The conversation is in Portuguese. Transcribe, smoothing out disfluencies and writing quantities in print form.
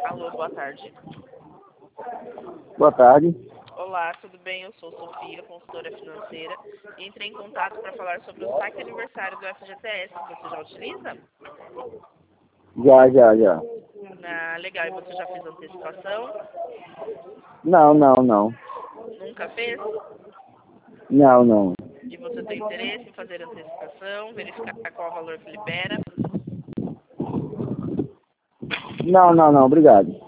Alô, boa tarde. Boa tarde. Olá, tudo bem? Eu sou Sofia, consultora financeira, e entrei em contato para falar sobre o saque aniversário do FGTS. Você já utiliza? Já. Ah, legal. E você já fez antecipação? Não. Nunca fez? Não. E você tem interesse em fazer antecipação, verificar qual o valor que libera? Não, obrigado.